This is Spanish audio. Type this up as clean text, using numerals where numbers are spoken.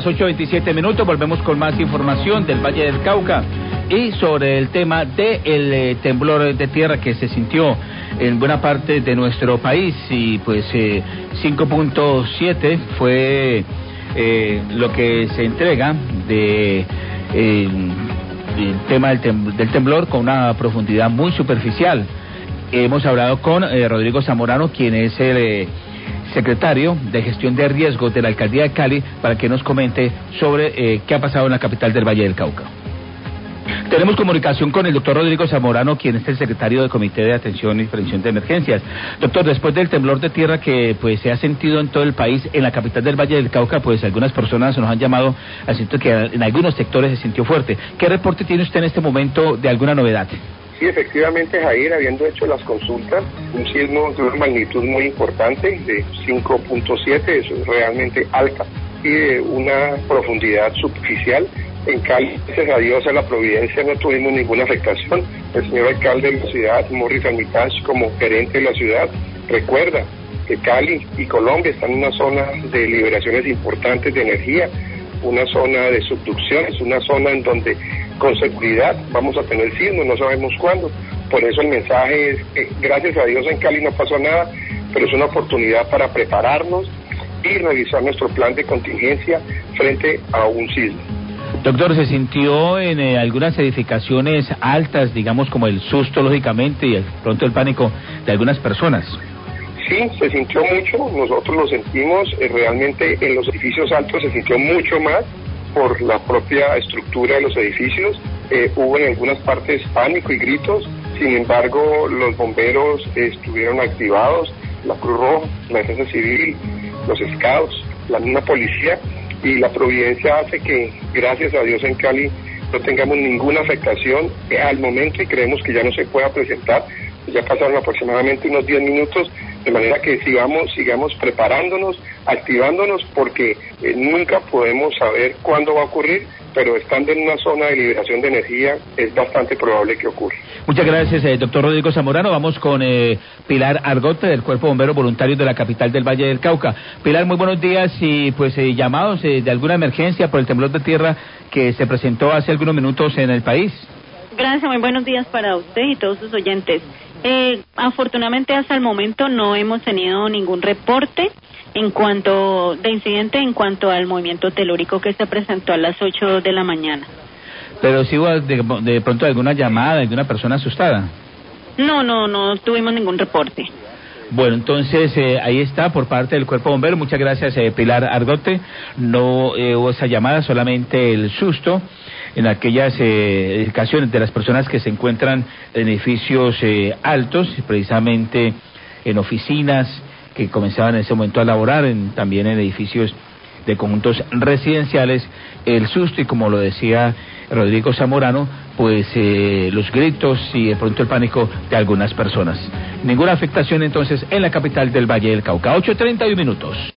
Las 8:27, volvemos con más información del Valle del Cauca y sobre el tema del temblor de tierra que se sintió en buena parte de nuestro país y pues 5.7 fue lo que se entrega de el tema del temblor con una profundidad muy superficial. Hemos hablado con Rodrigo Zamorano, quien es el secretario de Gestión de Riesgos de la Alcaldía de Cali, para que nos comente sobre qué ha pasado en la capital del Valle del Cauca. Tenemos comunicación con el doctor Rodrigo Zamorano, quien es el secretario del Comité de Atención y Prevención de Emergencias. Doctor, después del temblor de tierra que pues se ha sentido en todo el país, en la capital del Valle del Cauca, pues algunas personas nos han llamado al sitio que en algunos sectores se sintió fuerte. ¿Qué reporte tiene usted en este momento de alguna novedad? Sí, efectivamente, Jair, habiendo hecho las consultas, un sismo de una magnitud muy importante, de 5.7, eso es realmente alta, y de una profundidad superficial. En Cali, gracias a Dios, a la providencia, no tuvimos ninguna afectación. El señor alcalde de la ciudad, Morris Armitage, como gerente de la ciudad, recuerda que Cali y Colombia están en una zona de liberaciones importantes de energía, una zona de subducciones, una zona en donde con seguridad vamos a tener sismos, no sabemos cuándo. Por eso el mensaje es que gracias a Dios en Cali no pasó nada, pero es una oportunidad para prepararnos y revisar nuestro plan de contingencia frente a un sismo. Doctor, ¿se sintió en algunas edificaciones altas, digamos como el susto lógicamente y pronto el pánico de algunas personas? Sí, se sintió mucho, nosotros lo sentimos, realmente en los edificios altos se sintió mucho más por la propia estructura de los edificios, hubo en algunas partes pánico y gritos, sin embargo los bomberos estuvieron activados, la Cruz Roja, la Defensa Civil, los scouts, la misma policía, y la providencia hace que, gracias a Dios en Cali, no tengamos ninguna afectación al momento y creemos que ya no se pueda presentar. Ya pasaron aproximadamente unos 10 minutos, de manera que sigamos preparándonos, activándonos, porque nunca podemos saber cuándo va a ocurrir, pero estando en una zona de liberación de energía es bastante probable que ocurra. Muchas gracias, doctor Rodrigo Zamorano. Vamos con Pilar Argote, del Cuerpo de Bomberos Voluntarios de la capital del Valle del Cauca. Pilar, muy buenos días y pues llamados de alguna emergencia por el temblor de tierra que se presentó hace algunos minutos en el país. Gracias, muy buenos días para usted y todos sus oyentes. Afortunadamente hasta el momento no hemos tenido ningún reporte en cuanto de incidente en cuanto al movimiento telúrico que se presentó a las 8 de la mañana. Pero si hubo de pronto alguna llamada, alguna persona asustada. No tuvimos ningún reporte. Bueno, entonces ahí está por parte del Cuerpo de Bomberos. Muchas gracias, Pilar Argote. No hubo esa llamada, solamente el susto en aquellas edificaciones de las personas que se encuentran en edificios altos, precisamente en oficinas que comenzaban en ese momento a laborar, también en edificios de conjuntos residenciales, el susto y, como lo decía Rodrigo Zamorano, pues los gritos y de pronto el pánico de algunas personas. Ninguna afectación entonces en la capital del Valle del Cauca. 8:31.